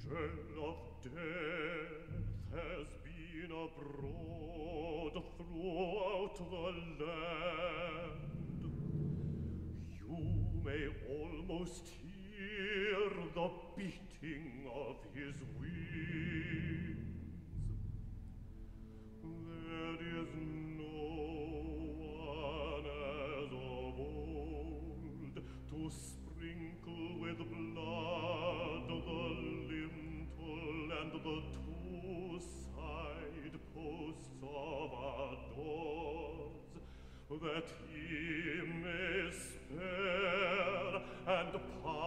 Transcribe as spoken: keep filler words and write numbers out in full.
angel of death has been abroad throughout the land. You may almost hear the beating of his wings. There is no one as of old to sprinkle with blood the lintel and the two side posts of our doors, that he may spare and pardon